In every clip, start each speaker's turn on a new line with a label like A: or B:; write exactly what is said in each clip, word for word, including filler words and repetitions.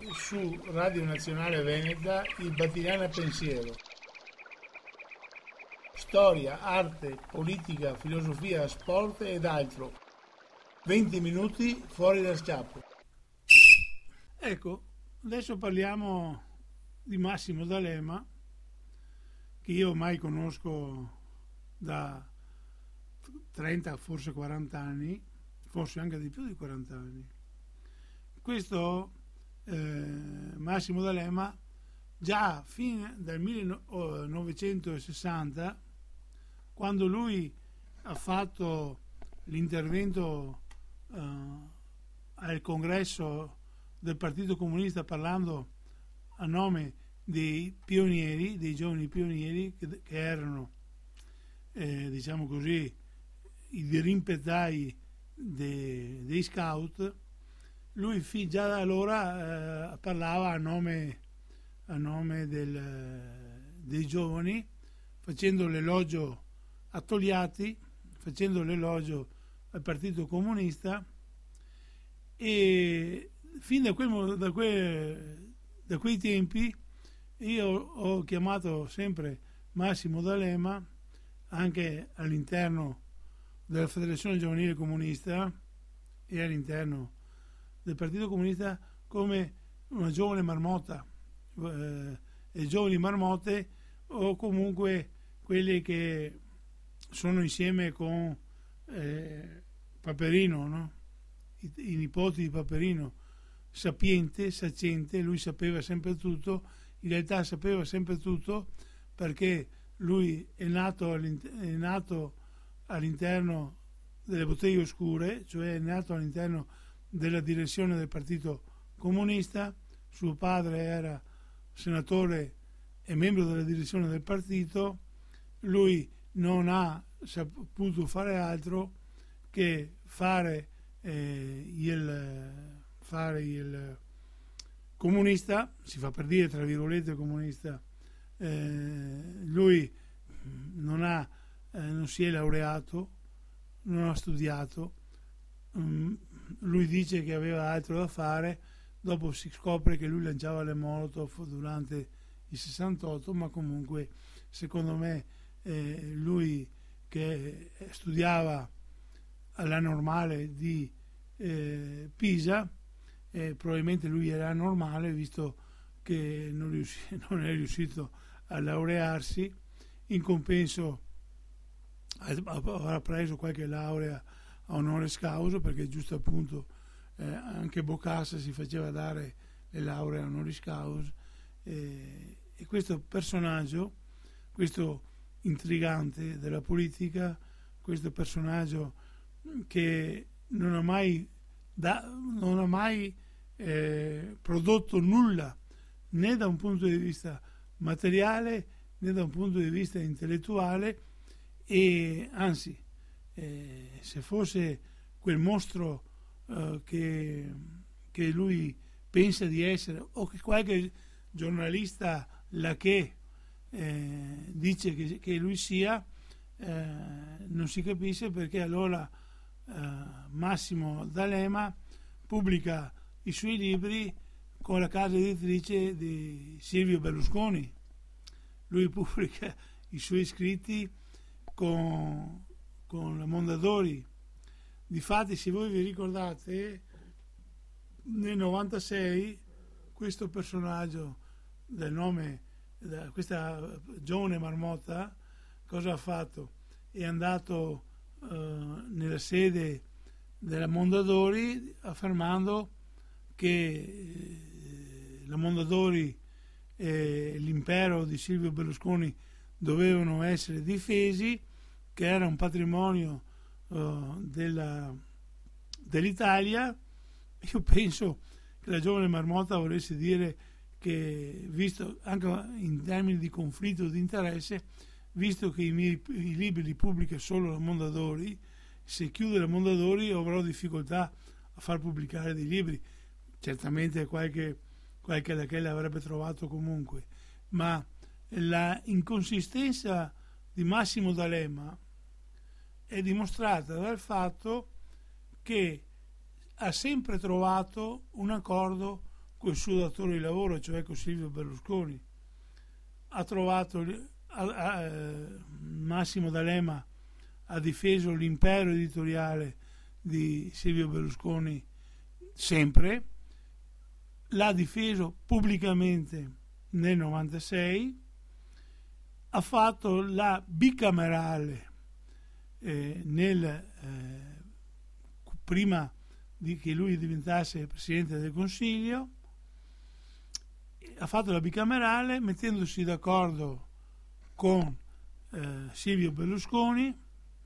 A: su Radio Nazionale Veneta il Battigliana Pensiero. Storia, arte, politica, filosofia, sport ed altro. venti minuti fuori dal schiaffo. Ecco, adesso parliamo di Massimo D'Alema, che io ormai conosco da trenta, forse quaranta anni, forse anche di più di quaranta anni. Questo eh, Massimo D'Alema già a fine del millenovecentosessanta, quando lui ha fatto l'intervento eh, al congresso del Partito Comunista parlando a nome dei pionieri, dei giovani pionieri che, che erano eh, diciamo così i dirimpettai de, dei scout, lui già da allora eh, parlava a nome, a nome del, dei giovani, facendo l'elogio a Togliatti, facendo l'elogio al Partito Comunista, e fin da, quel, da, quel, da quei tempi io ho chiamato sempre Massimo D'Alema, anche all'interno della Federazione Giovanile Comunista e all'interno del Partito Comunista, come una giovane marmotta, eh, e giovani marmotte, o comunque quelli che sono insieme con eh, Paperino, no? I, i nipoti di Paperino, sapiente, saccente, lui sapeva sempre tutto, in realtà sapeva sempre tutto perché lui è nato, è nato all'interno delle botteghe oscure, cioè è nato all'interno della direzione del Partito Comunista. Suo padre era senatore e membro della direzione del partito. Lui non ha saputo fare altro che fare, eh, il, fare il comunista, si fa per dire tra virgolette comunista. Eh, lui non, ha, eh, non si è laureato, non ha studiato, um, lui dice che aveva altro da fare, dopo si scopre che lui lanciava le Molotov durante il sessantotto, ma comunque secondo me eh, lui che studiava alla normale di eh, Pisa, eh, probabilmente lui era normale, visto che non, riusci- non è riuscito a laurearsi. In compenso avrà preso qualche laurea a honoris causa, perché giusto appunto eh, anche Bocassa si faceva dare le lauree a honoris causa, eh, e questo personaggio, questo intrigante della politica, questo personaggio che non ha mai, da, non ha mai eh, prodotto nulla, né da un punto di vista materiale né da un punto di vista intellettuale, e anzi eh, se fosse quel mostro eh, che, che lui pensa di essere, o che qualche giornalista là che eh, dice che, che lui sia, eh, non si capisce perché allora eh, Massimo D'Alema pubblica i suoi libri con la casa editrice di Silvio Berlusconi. Lui pubblica i suoi scritti con, con la Mondadori. Difatti, se voi vi ricordate, nel novantasei questo personaggio del nome, questa giovane marmotta, cosa ha fatto? È andato eh, nella sede della Mondadori affermando che eh, la Mondadori e l'impero di Silvio Berlusconi dovevano essere difesi, che era un patrimonio uh, della, dell'Italia. Io penso che la giovane marmotta volesse dire che, visto anche in termini di conflitto di interesse, visto che i miei i libri li pubblica solo la Mondadori, se chiude la Mondadori avrò difficoltà a far pubblicare dei libri. Certamente qualche qualche da che l'avrebbe trovato comunque, ma la inconsistenza di Massimo D'Alema è dimostrata dal fatto che ha sempre trovato un accordo col suo datore di lavoro, cioè con Silvio Berlusconi. Ha trovato a, a, Massimo D'Alema ha difeso l'impero editoriale di Silvio Berlusconi sempre, l'ha difeso pubblicamente nel novantasei, ha fatto la bicamerale eh, nel, eh, prima di che lui diventasse Presidente del Consiglio, ha fatto la bicamerale mettendosi d'accordo con eh, Silvio Berlusconi.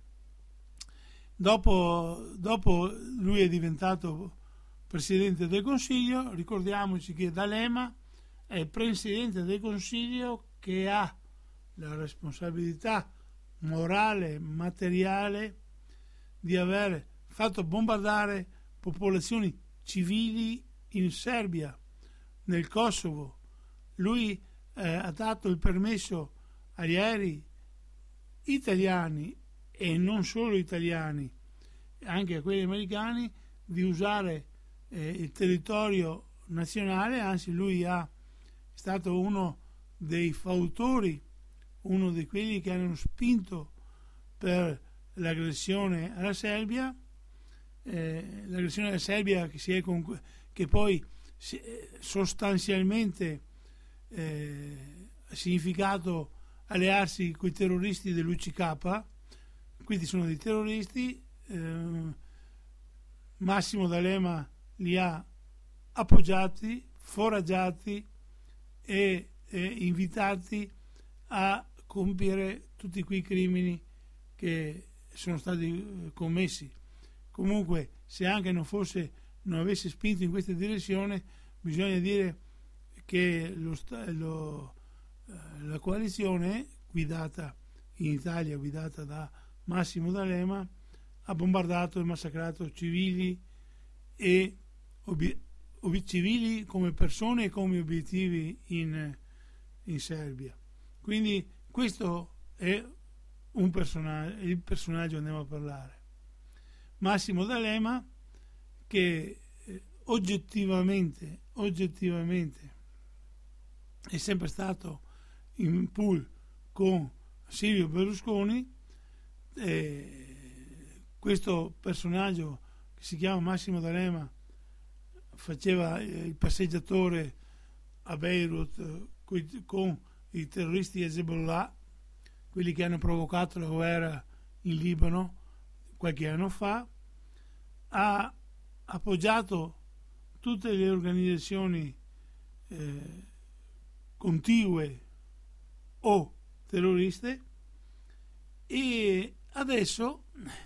A: Dopo, dopo lui è diventato Presidente del Consiglio. Ricordiamoci che D'Alema è il Presidente del Consiglio che ha la responsabilità morale, materiale di aver fatto bombardare popolazioni civili in Serbia, nel Kosovo. Lui eh, ha dato il permesso agli aerei italiani e non solo italiani, anche a quelli americani, di usare eh, il territorio nazionale. Anzi, lui ha, è stato uno dei fautori, uno di quelli che hanno spinto per l'aggressione alla Serbia, eh, l'aggressione alla Serbia che, si è con, che poi si, sostanzialmente eh, ha significato allearsi con i terroristi dell'U C K, quindi sono dei terroristi. eh, Massimo D'Alema li ha appoggiati, foraggiati e, e invitati a compiere tutti quei crimini che sono stati commessi. Comunque, se anche non fosse, non avesse spinto in questa direzione, bisogna dire che lo, lo, la coalizione guidata in Italia, guidata da Massimo D'Alema, ha bombardato e massacrato civili e obi- obi- civili come persone e come obiettivi in, in Serbia. Quindi questo è un personaggio, il personaggio andiamo a parlare. Massimo D'Alema, che eh, oggettivamente, oggettivamente è sempre stato in pool con Silvio Berlusconi. eh, questo personaggio che si chiama Massimo D'Alema faceva il passeggiatore a Beirut con i terroristi Hezbollah, quelli che hanno provocato la guerra in Libano qualche anno fa. Ha appoggiato tutte le organizzazioni eh, contigue o terroriste, e adesso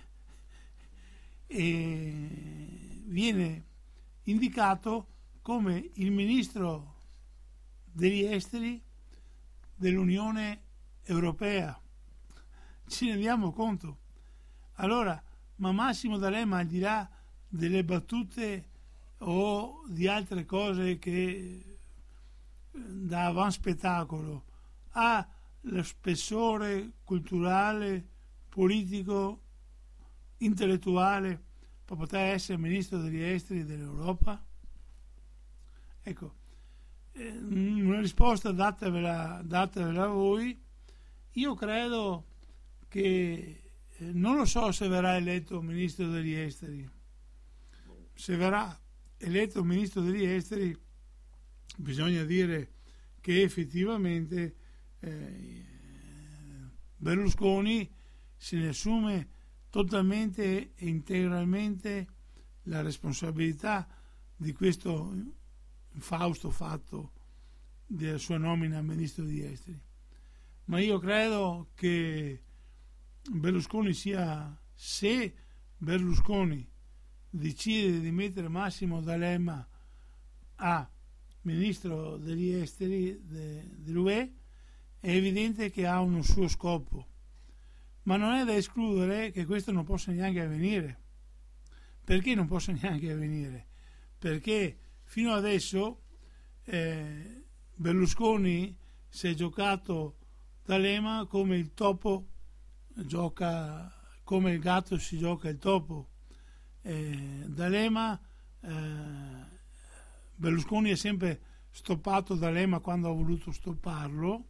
A: eh, viene indicato come il ministro degli esteri dell'Unione Europea. Ci rendiamo conto? Allora, ma Massimo D'Alema, al di là delle battute o di altre cose che da avanti spettacolo, ha lo spessore culturale, politico, intellettuale per poter essere ministro degli esteri dell'Europa? Ecco, una risposta datevela, datevela voi. Io credo che eh, non lo so se verrà eletto ministro degli esteri. Se verrà eletto ministro degli esteri, bisogna dire che effettivamente eh, Berlusconi se ne assume totalmente e integralmente la responsabilità di questo infausto fatto della sua nomina a ministro degli esteri. Ma io credo che Berlusconi sia, se Berlusconi decide di mettere Massimo D'Alema a ministro degli esteri de, dell'U E, è evidente che ha un suo scopo, ma non è da escludere che questo non possa neanche avvenire. Perché non possa neanche avvenire? Perché fino adesso eh, Berlusconi si è giocato D'Alema come il topo gioca, come il gatto si gioca il topo. eh, D'Alema eh, Berlusconi ha sempre stoppato D'Alema quando ha voluto stopparlo,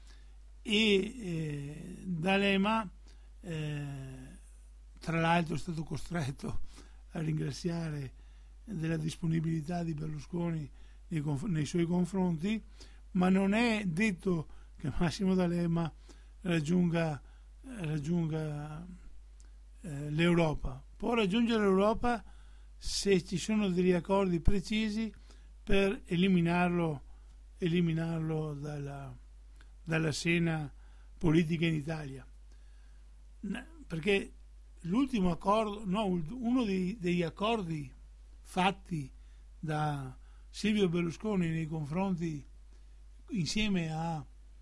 A: e eh, D'Alema eh, tra l'altro è stato costretto a ringraziare della disponibilità di Berlusconi nei, conf- nei suoi confronti, ma non è detto che Massimo D'Alema raggiunga, raggiunga eh, l'Europa. Può raggiungere l'Europa se ci sono degli accordi precisi per eliminarlo, eliminarlo dalla, dalla scena politica in Italia. Perché l'ultimo accordo, no, uno dei, degli accordi fatti da Silvio Berlusconi nei confronti, insieme a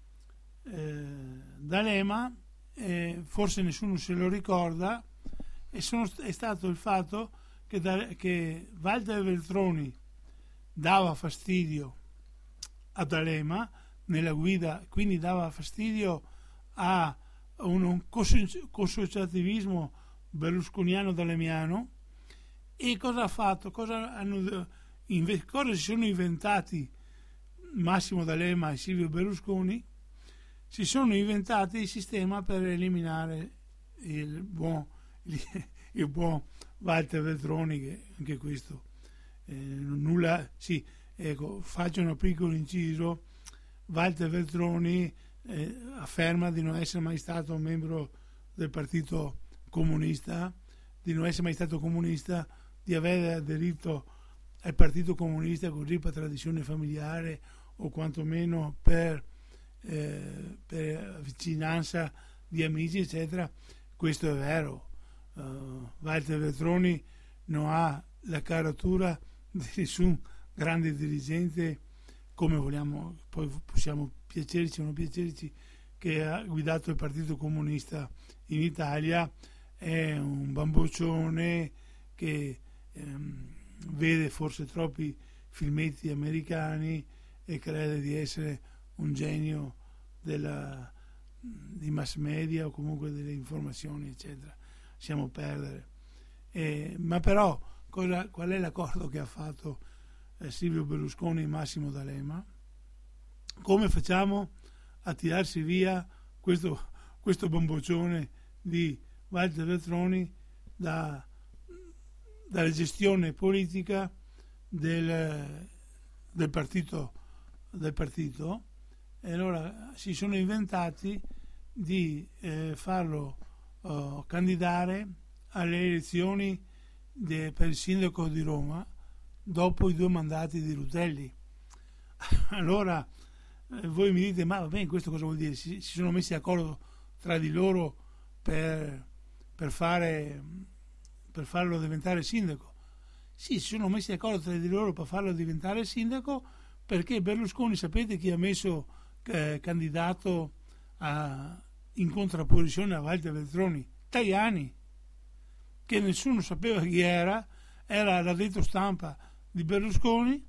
A: eh, D'Alema, eh, forse nessuno se lo ricorda, e sono, è stato il fatto che, da, che Walter Veltroni dava fastidio a D'Alema nella guida, quindi dava fastidio a un, un consociativismo berlusconiano d'alemiano. E cosa ha fatto? Cosa, hanno, inve, cosa si sono inventati Massimo D'Alema e Silvio Berlusconi? Si sono inventati il sistema per eliminare il buon, il, il buon Walter Veltroni, che anche questo eh, nulla, sì, ecco, faccio un piccolo inciso. Walter Veltroni eh, afferma di non essere mai stato un membro del Partito Comunista, di non essere mai stato comunista, di aver aderito al Partito Comunista così per tradizione familiare o quantomeno per, eh, per vicinanza di amici, eccetera. Questo è vero. Uh, Walter Veltroni non ha la caratura di nessun grande dirigente, come vogliamo, poi possiamo piacerci o non piacerci, che ha guidato il Partito Comunista in Italia. È un bamboccione che ehm, vede forse troppi filmetti americani e crede di essere un genio della, di mass media o comunque delle informazioni, eccetera. Siamo a perdere. Eh, ma però cosa, qual è l'accordo che ha fatto eh, Silvio Berlusconi e Massimo D'Alema? Come facciamo a tirarsi via questo, questo bamboccione di Walter Veltroni da, dalla gestione politica del, del, partito, del partito? E allora si sono inventati di eh, farlo uh, candidare alle elezioni de, per il sindaco di Roma dopo i due mandati di Rutelli. Allora eh, voi mi dite, ma va bene, questo cosa vuol dire? Si, si sono messi d'accordo tra di loro per, per, fare, per farlo diventare sindaco? Sì, si sono messi d'accordo tra di loro per farlo diventare sindaco, perché Berlusconi, sapete chi ha messo eh, candidato a, in contrapposizione a Walter Veltroni? Tajani, che nessuno sapeva chi era, era l'addetto stampa di Berlusconi,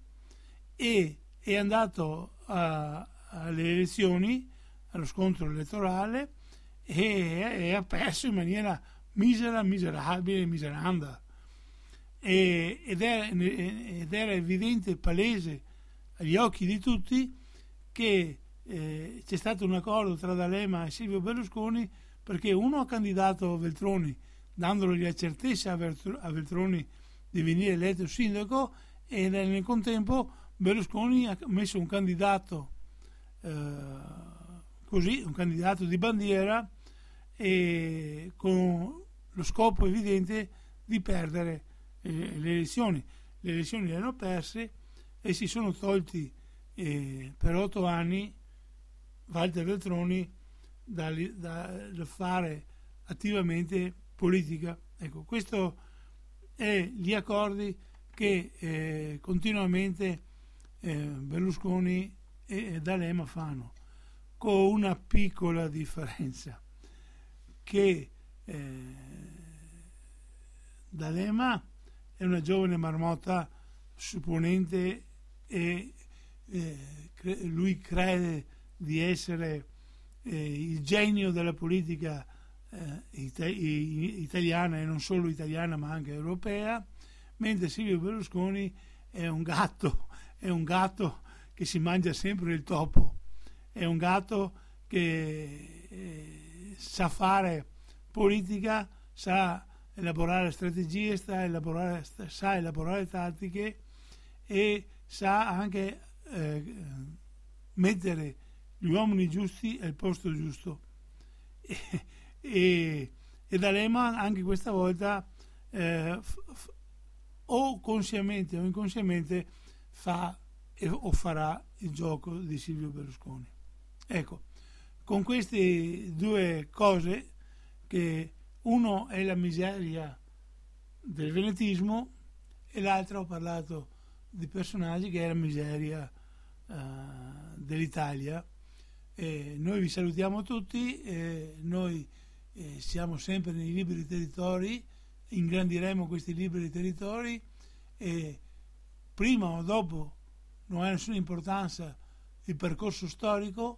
A: e è andato a, alle elezioni, allo scontro elettorale, e, e ha perso in maniera misera, miserabile, miseranda. E, ed, è, ed era evidente, palese agli occhi di tutti, che eh, c'è stato un accordo tra D'Alema e Silvio Berlusconi, perché uno ha candidato Veltroni dandogli la certezza a Veltroni di venire eletto sindaco, e nel contempo Berlusconi ha messo un candidato eh, così, un candidato di bandiera, e con lo scopo evidente di perdere eh, le elezioni. Le elezioni le hanno perse e si sono tolti eh, per otto anni Walter Veltroni dal da, da fare attivamente politica. Ecco, questo è gli accordi che eh, continuamente eh, Berlusconi e, e D'Alema fanno, con una piccola differenza, che eh, D'Alema è una giovane marmotta supponente, e eh, cre- lui crede di essere eh, il genio della politica eh, ita- italiana, e non solo italiana ma anche europea, mentre Silvio Berlusconi è un gatto, è un gatto che si mangia sempre il topo, è un gatto che eh, sa fare politica, sa elaborare strategie, sa elaborare, sa elaborare tattiche e sa anche eh, mettere gli uomini giusti al posto giusto. E, e, e D'Alema anche questa volta eh, f, f, o consciamente o inconsciamente fa e, o farà il gioco di Silvio Berlusconi. Ecco, con queste due cose, che uno è la miseria del venetismo e l'altro, ho parlato di personaggi, che è la miseria uh, dell'Italia. Eh, noi vi salutiamo tutti, eh, noi eh, siamo sempre nei liberi territori, ingrandiremo questi liberi territori e prima o dopo, non ha nessuna importanza il percorso storico,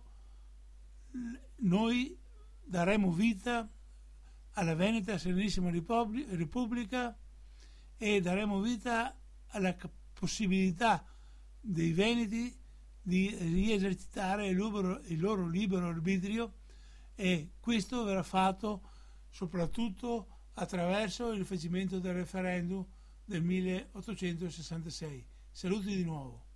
A: noi daremo vita alla Veneta Serenissima Repubblica e daremo vita alla possibilità dei veneti di riesercitare il loro, il loro libero arbitrio, e questo verrà fatto soprattutto attraverso il rifacimento del referendum del milleottocentosessantasei. Saluti di nuovo.